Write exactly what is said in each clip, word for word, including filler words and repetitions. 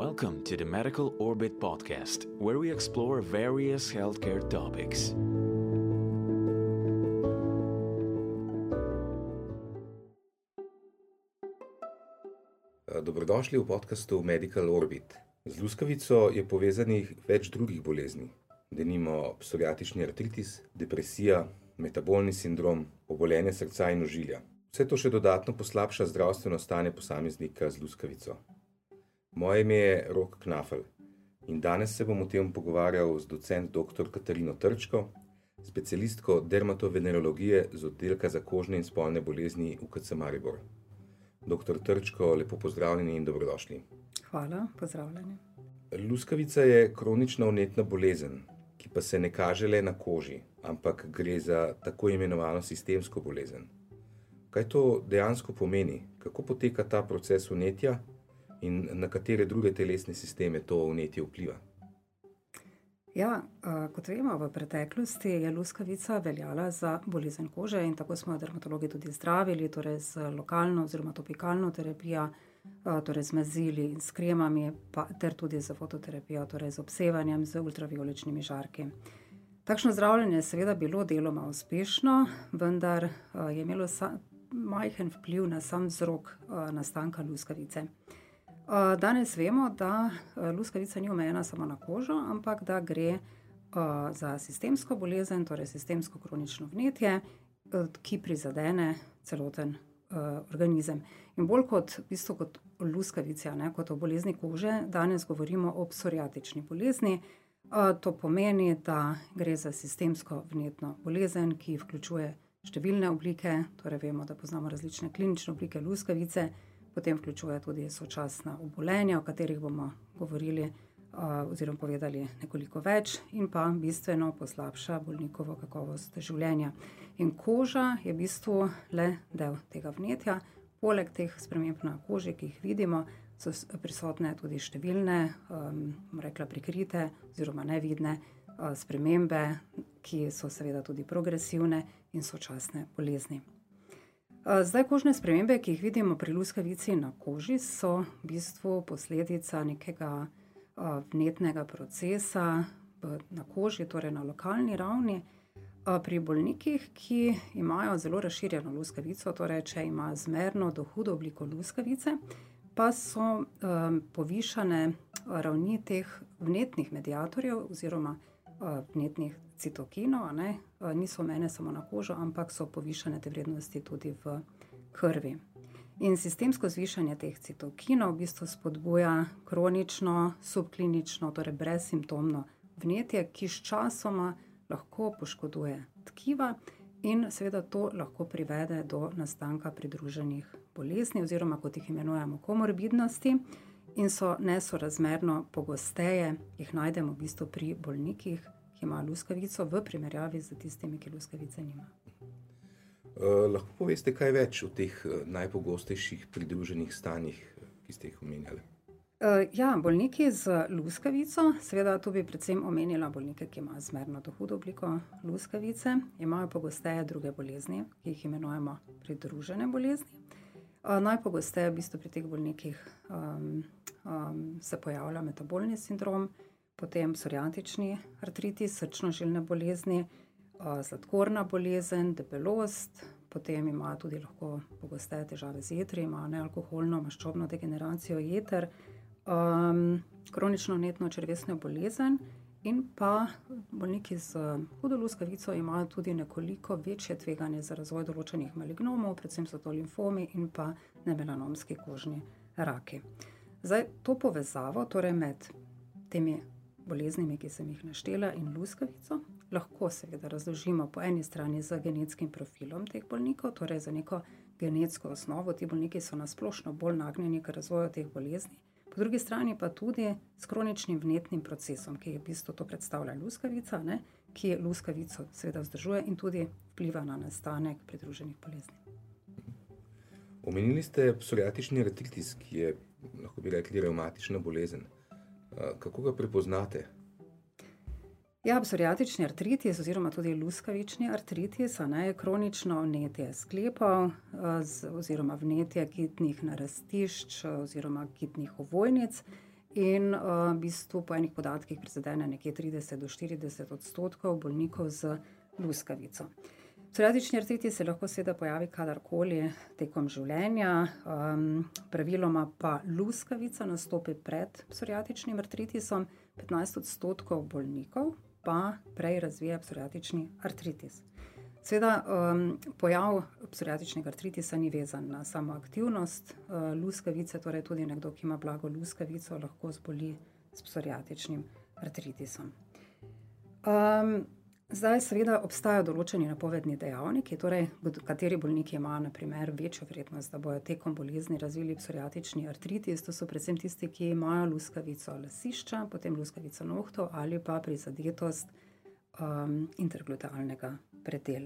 Welcome to the Medical Orbit podcast, where we explore various healthcare topics. Dobrodošli v podcastu Medical Orbit. Z luskavico je povezanih več drugih bolezni, denimo psoriatični artritis, depresija, metabolni sindrom, obolenje srca in ožilja. Vse to še dodatno poslabša zdravstveno stanje posameznika z luskavico. Moje ime je Rok Knafel in danes se bom o tem pogovarjal z docent doktor Katarino Trčko, specialistko dermatovenerologije z oddelka za kožne in spolne bolezni U K C Maribor. Doktor Trčko, lepo pozdravljeni in dobrodošli. Hvala, pozdravljeni. Luskavica je kronična vnetna bolezen, ki pa se ne kaže le na koži, ampak gre za tako imenovano sistemsko bolezen. Kaj to dejansko pomeni? Kako poteka ta proces vnetja in na katere druge telesne sisteme to vnetje vpliva? Ja, kot vemo, v preteklosti je luskavica veljala za bolezen kože in tako smo jo dermatologi tudi zdravili, torej z lokalno oziroma topikalno terapijo, torej z mazili in s kremami, pa, ter tudi z fototerapijo, torej z obsevanjem z ultraviolečnimi žarki. Takšno zdravljenje je seveda bilo deloma uspešno, vendar je imelo sa, majhen vpliv na sam vzrok nastanka luskavice. Danes vemo, da luskavica ni omejena samo na kožo, ampak da gre za sistemsko bolezen, torej sistemsko kronično vnetje, ki prizadene celoten organizem. In bolj kot, v bistvu kot o luskavici, ne, kot o bolezni kože, danes govorimo o psoriatični bolezni. To pomeni, da gre za sistemsko vnetno bolezen, ki vključuje številne oblike, torej vemo, da poznamo različne klinične oblike luskavice, potem vključuje tudi sočasna obolenja, o katerih bomo govorili oziroma povedali nekoliko več in pa bistveno poslabša bolnikovo kakovost življenja. In koža je v bistvu le del tega vnetja. Poleg teh sprememb na koži, ki jih vidimo, so prisotne tudi številne, um, rekla prikrite oziroma nevidne uh, spremembe, ki so seveda tudi progresivne in sočasne bolezni. Zdaj, kožne spremembe, ki jih vidimo pri luskavici na koži, so v bistvu posledica nekega vnetnega procesa na koži, torej na lokalni ravni. Pri bolnikih, ki imajo zelo razširjeno luskavico, torej če ima zmerno do hudo obliko luskavice, pa so um, povišane ravni teh vnetnih mediatorjev oziroma vnetnih citokinov, a ne, niso omejene samo na kožo, ampak so povišane te vrednosti tudi v krvi. In sistemsko zvišanje teh citokinov v bistvu spodbuja kronično, subklinično, torej brezsimptomno vnetje, ki s časoma lahko poškoduje tkiva in seveda to lahko privede do nastanka pridruženih bolezni oziroma kot jih imenujemo komorbidnosti in so nesorazmerno pogosteje, jih najdemo v bistvu pri bolnikih, ki ima luskavico v primerjavi z tistimi, ki luskavice nima. Uh, lahko poveste kaj več o teh najpogostejših pridruženih stanjih, ki ste jih omenjali? Uh, ja, bolniki z luskavico, seveda tu bi predvsem omenila bolnike, ki imajo zmerno do hudo obliko luskavice, imajo pogosteje druge bolezni, ki jih imenujemo pridružene bolezni. Uh, najpogosteje v bistvu pri teh bolnikih um, um, se pojavlja metabolni sindrom, potem psoriatični artritis, srčno-žilne bolezni, uh, sladkorna bolezen, debelost, potem imajo tudi lahko pogosteje težave z jetri, imajo nealkoholno maščobno degeneracijo jeter, um, kronično vnetno črevesno bolezen in pa bolniki z hudo luskavico imajo tudi nekoliko večje tveganje za razvoj določenih malignomov, predvsem so to limfomi in pa nemelanomski kožni raki. Zdaj, to povezavo, torej med temi boleznimi, ki sem jih naštela, in luskavico, lahko seveda razložimo po eni strani z genetskim profilom teh bolnikov, torej za neko genetsko osnovo. Ti bolniki so nasplošno bolj nagnjeni k razvoju teh bolezni. Po drugi strani pa tudi s kroničnim vnetnim procesom, ki je v bistvu to predstavlja luskavica, ne, ki luskavico seveda vzdržuje in tudi vpliva na nastanek pridruženih bolezni. Omenili ste psoriatični artritis, ki je, lahko bi rekli, revmatična bolezen. Kako ga prepoznate? Ja, psoriatični artritis oziroma tudi luskavični artritis je kronično vnetje sklepov oziroma vnetje kitnih narastišč oziroma kitnih ovojnic in uh, v bistvu po enih podatkih prizadene nekje trideset do štirideset odstotkov bolnikov z luskavico. Psoriatični artritis se lahko seveda pojavi kadarkoli tekom življenja, um, praviloma pa luskavica nastopi pred psoriatičnim artritisom, petnajst odstotkov bolnikov pa prej razvija psoriatični artritis. Seveda, um, pojav psoriatičnega artritisa ni vezan na samo aktivnost uh, luskavice, torej tudi nekdo, ki ima blago luskavico, lahko zboli s psoriatičnim artritisom. Um, zdaj seveda obstajajo določeni napovedni dejavniki, torej kateri bolniki imajo na primer večjo verjetnost, da bojo tekom bolezni razvili psoriatični artritis. To so predvsem tisti, ki imajo luskavico lasišča, potem luskavico nohtov ali pa prizadetost um, interglutealnega predela.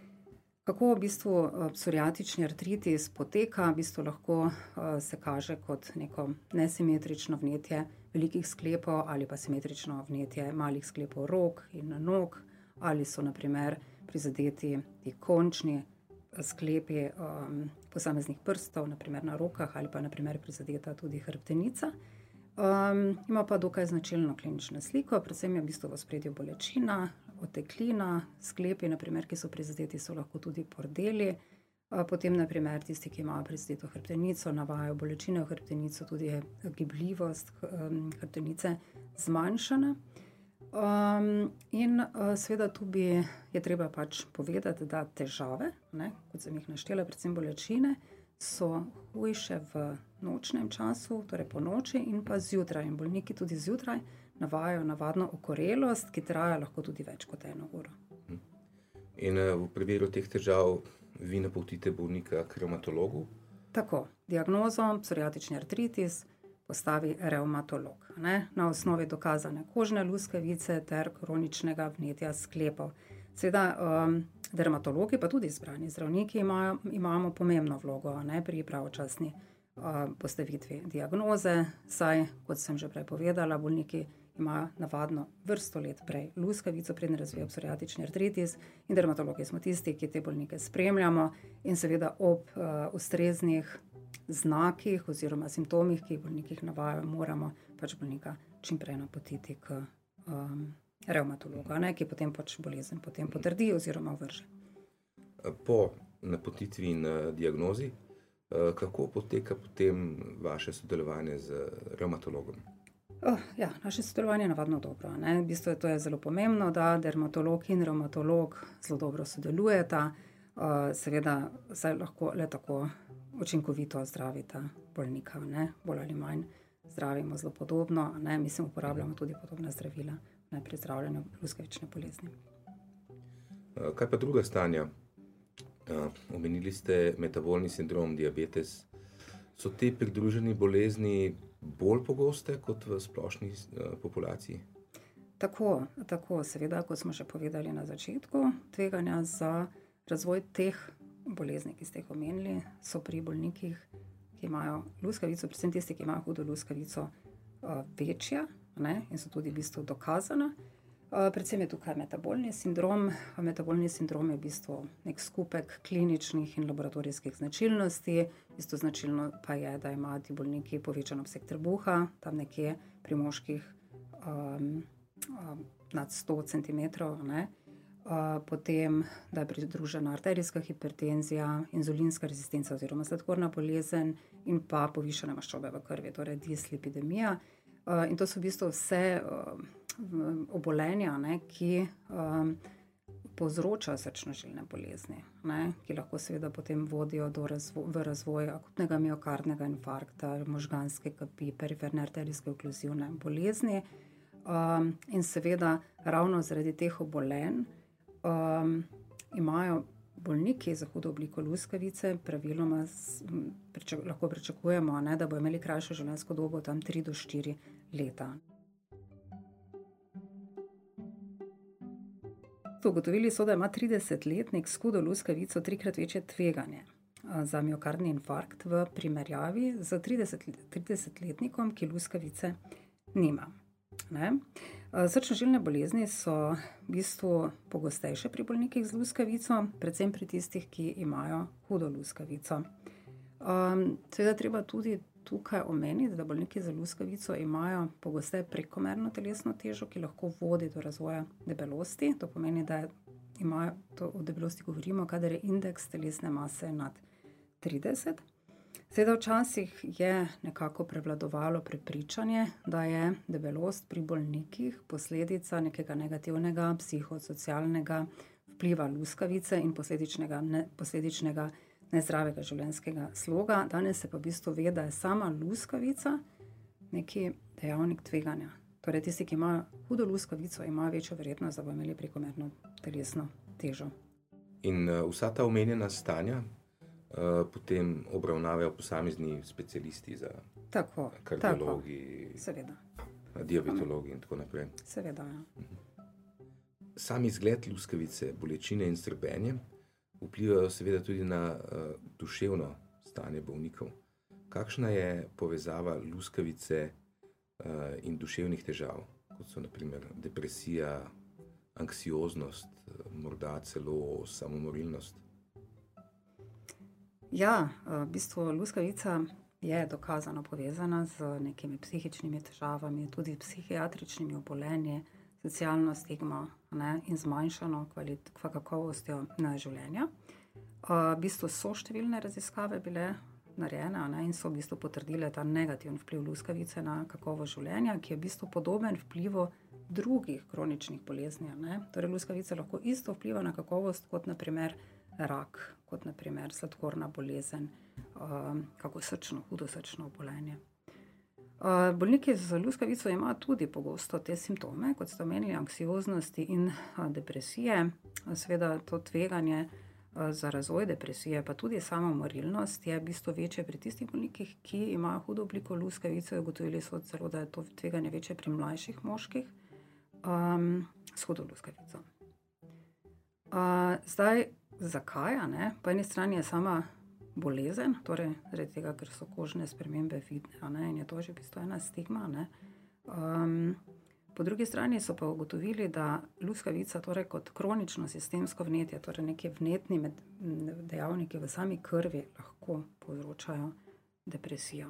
Kako v bistvu psoriatični artritis poteka, v bistvu lahko uh, se kaže kot neko nesimetrično vnetje velikih sklepov ali pa simetrično vnetje malih sklepov rok in nog, ali so na primer prizadeti ti končni sklepi um, posameznih prstov, na primer na rokah, ali pa na primer prizadeta tudi hrbtenica. Um, ima pa dokaj značilno klinično sliko, predvsem je v bistvu v ospredju bolečina, oteklina, sklepi, na primer, ki so prizadeti, so lahko tudi pordeli. Uh, potem, na primer, tisti, ki imajo prizadeto hrbtenico, navajajo bolečine v hrbtenico, tudi je gibljivost um, hrbtenice zmanjšana. Um, in uh, seveda tu bi je treba pač povedati, da težave, ne, kot sem jih naštela, predvsem bolečine, so hujše v nočnem času, torej po noči in pa zjutraj. In bolniki tudi zjutraj navajajo navadno okorelost, ki traja lahko tudi več kot eno uro. In v primeru teh težav vi napotite bolnika k revmatologu? Tako, diagnozo psoriatični artritis postavi revmatolog, ne, na osnovi dokazane kožne luskavice ter kroničnega vnetja sklepov. Seveda, um, dermatologi, pa tudi izbrani zdravniki imajo, imamo pomembno vlogo, ne, pri pravočasni uh, postavitvi diagnoze, saj, kot sem že prej povedala, bolniki imajo navadno vrsto let prej luskavico, preden razvijajo psoriatični artritis, in dermatologi smo tisti, ki te bolnike spremljamo in seveda ob uh, ustreznih znakih oziroma simptomih, ki jih bolnikih navajajo, moramo pač bolnika čim prej napotiti k um, revmatologa, ne, ki potem pač bolezen potem potrdi oziroma vrže. Po napotitvi in diagnozi, kako poteka potem vaše sodelovanje z revmatologom? Oh, ja, naše sodelovanje je navadno dobro. Ne. V bistvu to je zelo pomembno, da dermatolog in revmatolog zelo dobro sodelujeta. Uh, seveda se lahko le tako učinkovito zdravita bolnika, ne, bolj ali manj zdravimo zelo podobno, ne, mislim, uporabljamo tudi podobna zdravila, ne, pri zdravljenju luskavične bolezni. Kaj pa druga stanja? Omenili ste metabolni sindrom, diabetes. So te pridruženi bolezni bolj pogoste kot v splošni populaciji? Tako, tako, seveda, kot smo že povedali na začetku, tveganja za razvoj teh bolezni, ki ste jih omenili, so pri bolnikih, ki imajo luskavico, predvsem tisti, ki imajo hudo luskavico, večja, ne, in so tudi v bistvu dokazana. Predvsem je tukaj metabolni sindrom. Metabolni sindrom je v bistvu nek skupek kliničnih in laboratorijskih značilnosti. V bistvu značilno pa je, da imajo ti bolniki povečan obseg trebuha, tam nekje pri moških um, um, nad sto centimetrov, ne. Uh, potem, da je pridružena arterijska hipertenzija, inzulinska rezistenca oziroma sladkorna bolezen in pa povišane maščobe v krvi, torej dislipidemija. Uh, in to so v bistvu vse uh, obolenja, ne, ki um, povzročajo srčno-žilne bolezni, ne, ki lahko seveda potem vodijo do razvo- v razvoj akutnega miokardnega infarkta, možganske kapi, periferne arterijske okluzivne bolezni. Um, in seveda ravno zaradi teh obolenj Um, imajo bolniki za hudo obliko luskavice praviloma z, pričak, lahko pričakujemo, ne, da bo imeli krajšo življenjsko dobo, tam tri do štiri leta. Ugotovili so, da ima tridesetletnik s hudo luskavico trikrat večje tveganje za miokardni infarkt v primerjavi z tridesetletnikom, ki luskavice nima. Ne? Srčno-žilne bolezni so v bistvu pogostejše pri bolnikih z luskavico, predvsem pri tistih, ki imajo hudo luskavico. Um, seveda treba tudi tukaj omeniti, da bolniki za luskavico imajo pogosteje prekomerno telesno težo, ki lahko vodi do razvoja debelosti. To pomeni, da imajo, to o debelosti govorimo, kadar je indeks telesne mase nad trideset. Seveda včasih je nekako prevladovalo prepričanje, da je debelost pri bolnikih posledica nekega negativnega psihosocialnega vpliva luskavice in posledičnega, ne, posledičnega nezdravega življenjskega sloga. Danes se pa v bistvu ve, da je sama luskavica neki dejavnik tveganja. Torej tisti, ki imajo hudo luskavico, imajo večjo verjetnost, da bo imeli prekomerno telesno težo. In uh, vsa ta omenjena stanja Uh, potem obravnavajo posamezni specialisti za tako, kardiologi, tako. Seveda. diabetologi in tako naprej. Seveda, ja. Sam izgled luskavice, bolečine in srbenje vplivajo seveda tudi na uh, duševno stanje bolnikov. Kakšna je povezava luskavice uh, in duševnih težav, kot so na primer depresija, anksioznost, morda celo samomorilnost? Ja, v bistvu luskavica je dokazano povezana z nekimi psihičnimi težavami, tudi psihiatričnimi obolenji, socialno stigmo, ne, in zmanjšano kvalit- kakovostjo na življenja. V bistvu so številne raziskave bile narejene, ne, in so v bistvu potrdile ta negativen vpliv luskavice na kakovost življenja, ki je v bistvu podoben vplivu drugih kroničnih bolezni. Ne. Torej luskavica lahko isto vpliva na kakovost kot na primer rak, kot na primer sladkorna bolezen, um, kako srčno, hudo srčno obolenje. Uh, bolniki z luskavico imajo tudi pogosto te simptome, kot ste omenili, anksioznosti in uh, depresije. Seveda to tveganje uh, za razvoj depresije, pa tudi samomorilnost je v bistvu večje pri tistih bolnikih, ki imajo hudo obliko luskavice. Ugotovili so celo, da je to tveganje večje pri mlajših moških um, s hudo luskavico. Uh, zdaj, zakaj? Ne? Po eni strani je sama bolezen, torej zaradi tega, ker so kožne spremembe vidne, ne? In je to že v bistvu ena stigma. Ne? Um, po drugi strani so pa ugotovili, da luskavica torej kot kronično sistemsko vnetje, torej neki vnetni med, dejavniki v sami krvi lahko povzročajo depresijo.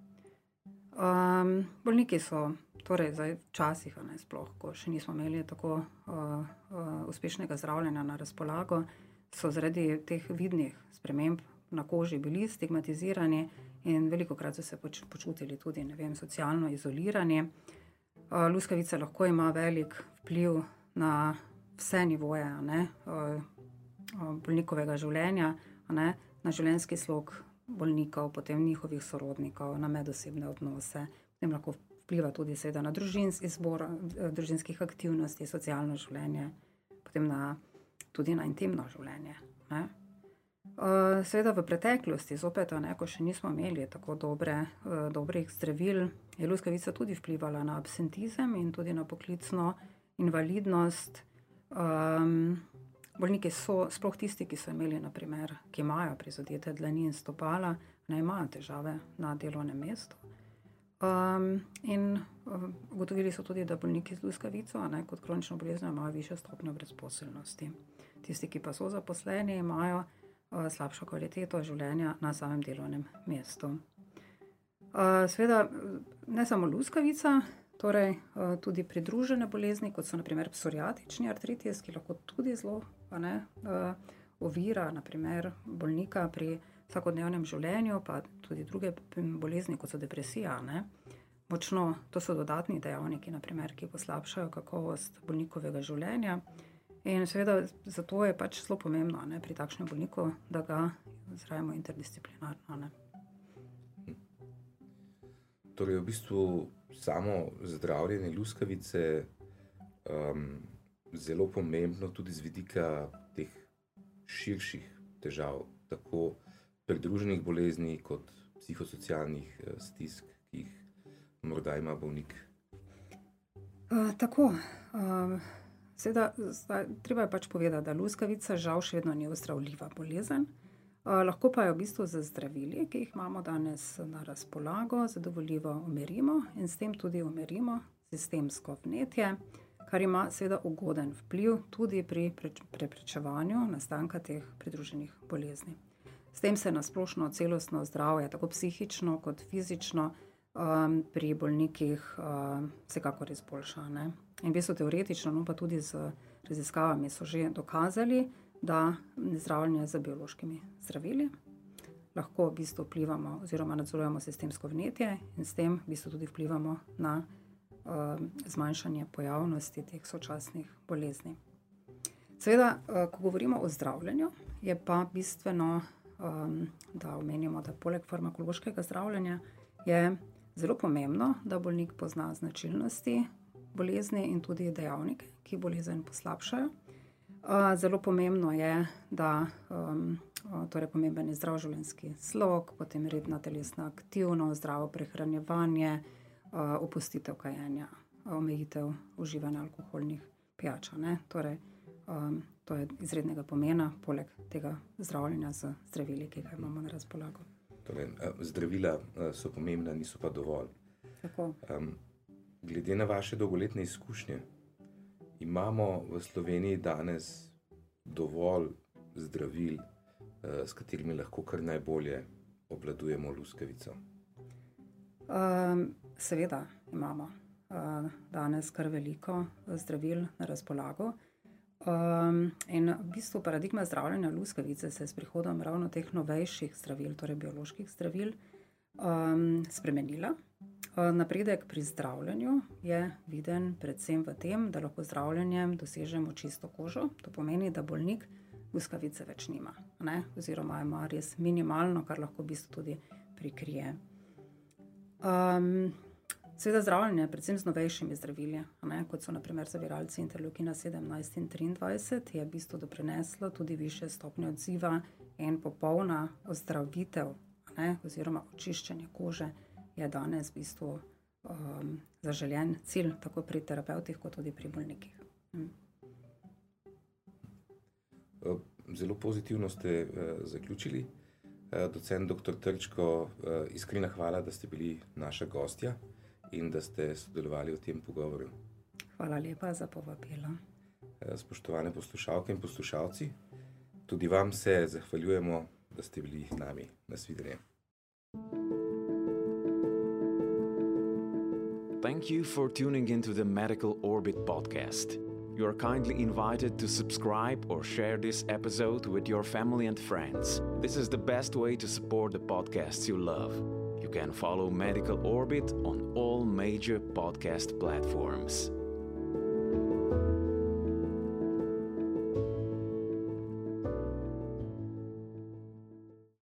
Um, bolniki so torej zdaj včasih, ne, sploh, ko še nismo imeli tako uh, uh, uspešnega zdravljenja na razpolago, so zaradi teh vidnih sprememb na koži bili stigmatizirani in velikokrat so se poč, počutili tudi, ne vem, socialno izolirani. Uh, luskavica lahko ima velik vpliv na vse nivoje, ne, uh, uh, bolnikovega življenja, ne, na življenjski slog bolnikov, potem njihovih sorodnikov, na medosebne odnose, potem lahko vpliva tudi seveda na družins, izbor družinskih aktivnosti, socialno življenje, potem na, tudi na intimno življenje. Ne. Uh, seveda v preteklosti, zopet, ne, ko še nismo imeli tako dobre, uh, dobrih zdravil, je luskavica tudi vplivala na absentizem in tudi na poklicno invalidnost. Um, bolniki so, sploh tisti, ki so imeli, na primer, ki imajo prizadete dlani in stopala, ne imajo težave na delovnem mestu. Um, in um, ugotovili so tudi, da bolniki z luskavico, ne, kot kronično boleznjo, imajo višjo stopnjo brezposelnosti. Tisti, ki pa so zaposleni, imajo uh, slabšo kvaliteto življenja na samem delovnem mestu. Uh, seveda, ne samo luskavica, torej uh, tudi pridružene bolezni, kot so na primer psoriatični artritis, ki lahko tudi zelo ne, uh, ovira na primer bolnika pri vsakodnevnem življenju, pa tudi druge bolezni, kot so depresija. Ne. Močno, to so dodatni dejavniki, na primer, ki poslabšajo kakovost bolnikovega življenja. In seveda zato je pač zelo pomembno, ne, pri takšnem bolniku, da ga zdravimo interdisciplinarno. Ne. Torej, v bistvu samo zdravljenje luskavice um, zelo pomembno tudi z vidika teh širših težav, tako pridruženih bolezni kot psihosocialnih uh, stisk, ki jih morda ima bolnik. Uh, tako. Uh, seveda, zdaj, treba je pač povedati, da luskavica žal še vedno ni ozdravljiva bolezen. Uh, lahko pa jo v bistvu z zdravili, ki jih imamo danes na razpolago, zadovoljivo umirimo in s tem tudi umirimo sistemsko vnetje, kar ima seveda ugoden vpliv tudi pri preprečevanju nastanka teh pridruženih bolezni. S tem se nasplošno celostno zdravje, tako psihično kot fizično, um, pri bolnikih um, vsekakor izboljša. Ne? In v bistvu teoretično, no pa tudi z raziskavami so že dokazali, da zdravljenje z biološkimi zdravili lahko v bistvu vplivamo oziroma nadzorujemo sistemsko vnetje in s tem v bistvu tudi vplivamo na uh, zmanjšanje pojavnosti teh sočasnih bolezni. Seveda, uh, ko govorimo o zdravljenju, je pa bistveno, um, da omenimo, da poleg farmakološkega zdravljenja je zelo pomembno, da bolnik pozna značilnosti bolezni in tudi dejavnike, ki bolezen poslabšajo. Uh, zelo pomembno je, da um, torej pomemben je zdrav življenjski slog, potem redna telesna aktivnost, zdravo prehranjevanje, uh, opustitev kajenja, omejitev uživanja alkoholnih pijač. Torej, um, to je izrednega pomena, poleg tega zdravljenja z zdravili, ki ga imamo na razpolago. Torej, zdravila so pomembna, niso pa dovolj. Tako. Um, glede na vaše dolgoletne izkušnje, imamo v Sloveniji danes dovolj zdravil, s katerimi lahko kar najbolje obvladujemo luskavico? Um, seveda imamo uh, danes kar veliko zdravil na razpolago. Um, in v bistvu paradigma zdravljenja luskavice se je s prihodom ravno teh novejših zdravil, torej bioloških zdravil, um, spremenila. Uh, napredek pri zdravljenju je viden predvsem v tem, da lahko zdravljenjem dosežemo čisto kožo. To pomeni, da bolnik luskavice več nima, ne? Oziroma ima res minimalno, kar lahko v bistvu tudi prikrije. Um, Seveda zdravljenje, predvsem z novejšimi zdravili, ne? Kot so na primer zaviralci interleukina sedemnajst in triindvajset, je v bistvu doprineslo tudi višje stopnje odziva in popolna ozdravitev, ne? Oziroma očiščenje kože je danes v bistvu um, zaželjen cilj tako pri terapevtih kot tudi pri bolnikih. Hm. Zelo pozitivno ste uh, zaključili. Uh, docent doktor Trčko, uh, iskrena hvala, da ste bili naša gostja in da ste sodelovali v tem pogovoru. Hvala lepa za povabilo. Uh, spoštovane poslušalke in poslušalci, tudi vam se zahvaljujemo, da ste bili z nami. Nasvidenje. Thank you for tuning into the Medical Orbit podcast. You are kindly invited to subscribe or share this episode with your family and friends. This is the best way to support the podcasts you love. You can follow Medical Orbit on all major podcast platforms.